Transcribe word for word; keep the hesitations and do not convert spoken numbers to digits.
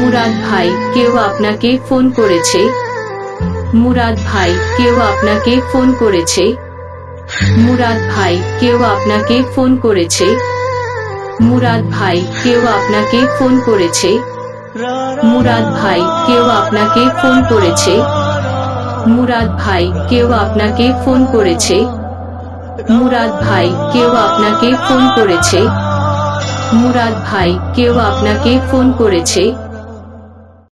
মুরাদ ভাই, কেউ আপনাকে ফোন করেছে। মুরাদ ভাই, কেউ আপনাকে ফোন করেছে। মুরাদ ভাই, কেউ আপনাকে ফোন করেছে। মুরাদ ভাই, কেউ আপনাকে ফোন করেছে। মুরাদ ভাই, কেউ আপনাকে ফোন করেছে। মুরাদ ভাই, কেউ আপনাকে ফোন করেছে। মুরাদ ভাই, কেউ আপনাকে ফোন করেছে। মুরাদ ভাই, কেউ আপনাকে ফোন করেছে।